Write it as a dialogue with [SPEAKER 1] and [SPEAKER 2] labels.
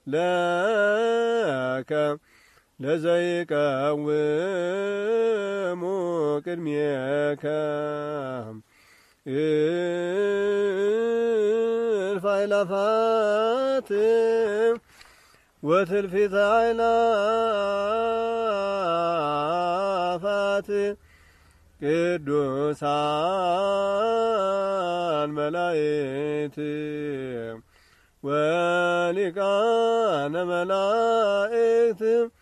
[SPEAKER 1] ለከ ለዘይቀውሙ ቅድሜከ እልፍ አእላፋት ወትልፊተ አእላፋት ቅዱሳን መላእክት ወሊቃነ መላእክት